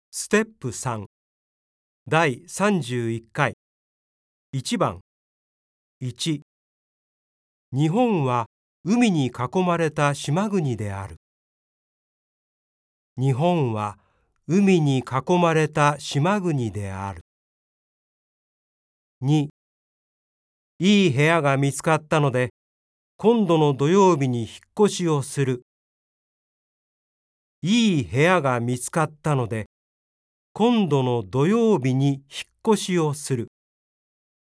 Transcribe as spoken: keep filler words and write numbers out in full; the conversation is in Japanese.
ステップさんだいさんじゅういっかいいちばんいち日本は海に囲まれた島国である。日本は海に囲まれた島国である。にいい部屋が見つかったので、今度の土曜日に引っ越しをする。いい部屋が見つかったので、今度の土曜日に引っ越しをする。